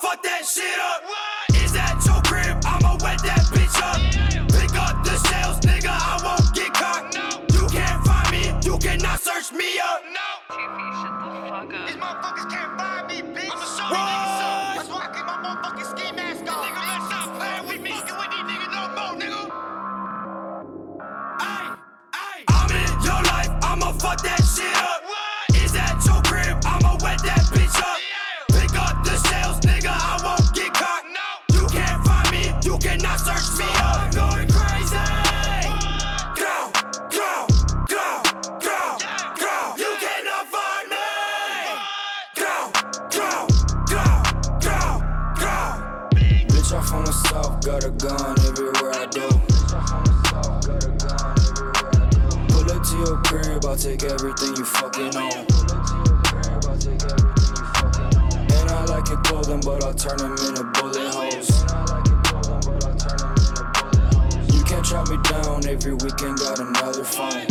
fuck that shit up. Is that your crib? I'ma wet that bitch up. Pick up the shells, nigga, I won't get caught. You can't find me, you cannot search me up. Shut the fuck up. These motherfuckers can't find me, bitch. I'ma show you niggas something. That's why I keep my motherfucking ski mask on. Nigga, let's stop playing with me. Fucking with these niggas no more, nigga. I'm in your life, I'ma fuck that shit up. Is that your crib? I'ma wet that bitch up. Pick up the shells, nigga, I won't get caught. You can't find me, you cannot search me up. I'm going crazy. Go, go, go, go, go. You cannot find me. Go, go, go, go, go. Bitch, I'm from the south, got a gun everywhere I go. Pull up to your crib, I'll take everything you fucking own. And I like your clothing, but I'll turn them into bullet holes. You can't track me down, every weekend got another phone.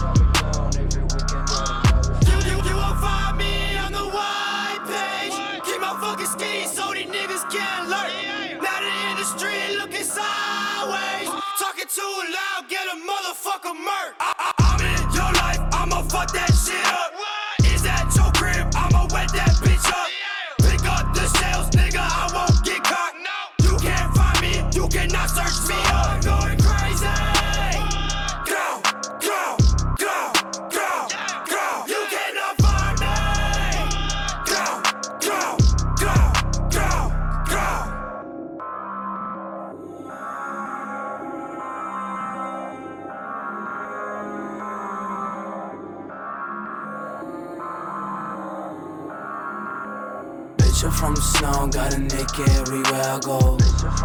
You won't find me on the white page. Keep my fucking skis so these niggas can't lurk. Now they in the street looking sideways. Talking too loud, get a motherfucker murk. I'm in your life, I'ma fuck that shit up. Is that your crib? I'ma wet that bitch up. Pick up the shells, nigga, I won't get caught. You can't find me, you cannot search me up. I'm going crazy. Go, go, go, go, go. You cannot find me. Go, go, go, go, go. Bitch, I'm from the snow, got a naked everywhere I go.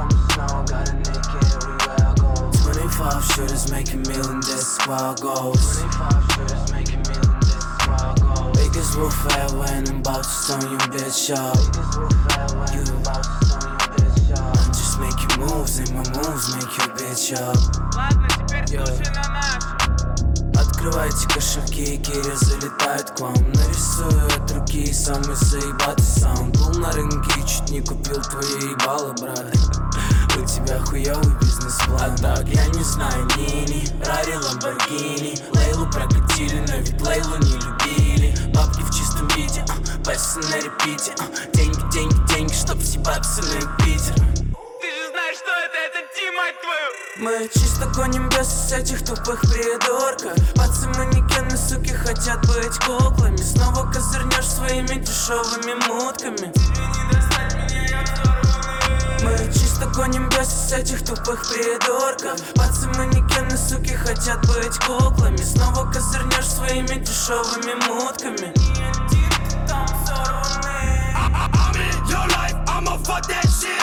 25 shooters making million, that's where I goes. Biggest roof ever and I'm about to stone you bitch up. I'm just making moves and my moves make you bitch up. Ладно, теперь слушай на наш. Открывайте кошельки, гири залетают к вам. Нарисую от руки самый заебатый саунд. Был на рынке и чуть не купил твои ебало, брат. У тебя хуёвый бизнес-план. А так я не знаю, Нини, Рари, Ламборгини. Лейлу прокатили, но ведь Лейлу не любили. Бабки в чистом виде, бэсы на репите. Деньги, деньги, деньги, чтоб все бабсы на Юпитер. Ты же знаешь, что это Ти, мать твою. Мы чисто гоним без этих тупых придурков. Пацы-манекены, суки, хотят быть куклами. Снова козырнешь своими дешевыми мутками. Мы чисто гоним без этих тупых придурков. Пацы-манекены, суки, хотят быть куклами. Снова козырнешь своими дешевыми мутками. I'm in your life, I'ma fuck that shit